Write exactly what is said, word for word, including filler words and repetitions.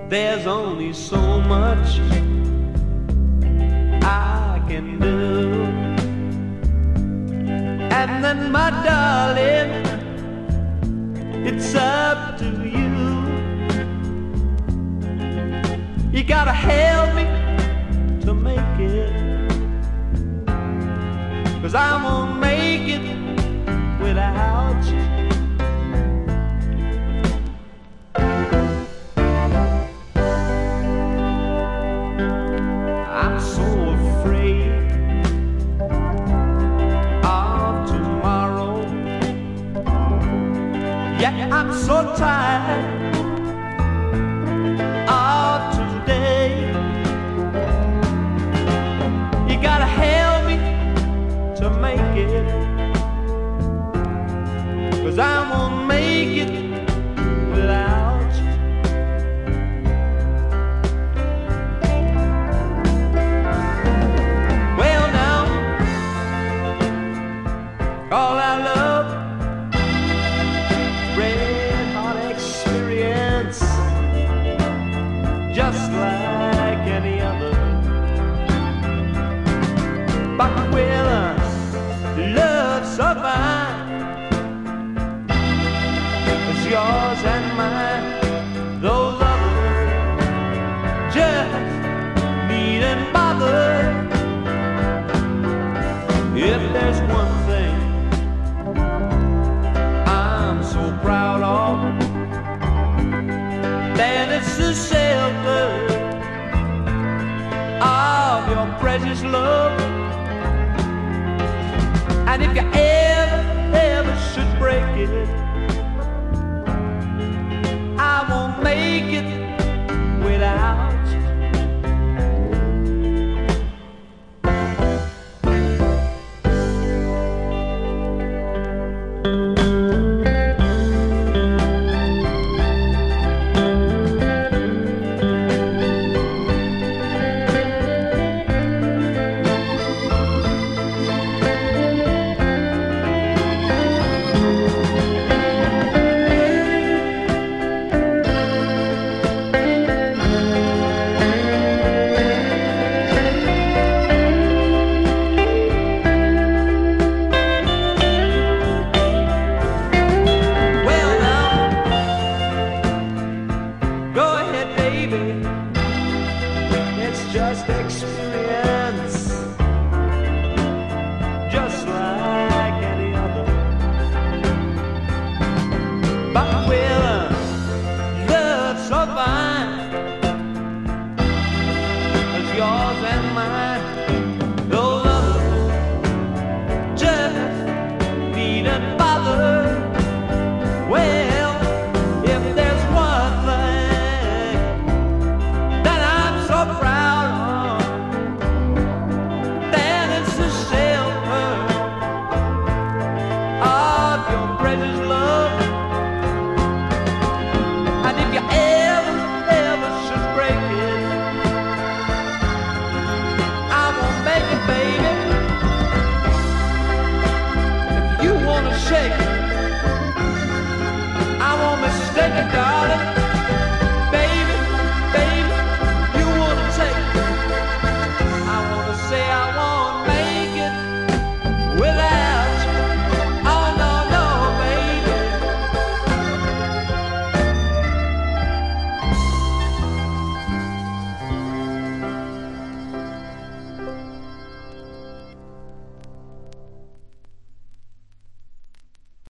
There's only so much I can do. And then, my darling, it's up to you. You gotta help me to make it, 'cause I won't make it without you. I'm so afraid of tomorrow. Yeah, I'm so tired of today. You gotta help me to make it, 'cause I won't make it without you. Well, now, all I love, red hot experience, just like any other. But with a love so fine as yours and mine, those others just needn't bother. If there's one thing I'm so proud of, then it's the shelter of your precious love. And if you ever, ever should break it, I won't make it without you. It's just experience, just like any other. But with a love so fine as yours and mine, those others just needn't bother. Well, if there's one thing that I'm so proud of, then it's the shelter of your precious love. And if you ever, ever should break it, I won't make it, baby. If you wanna shake it, I won't mistake it, darling.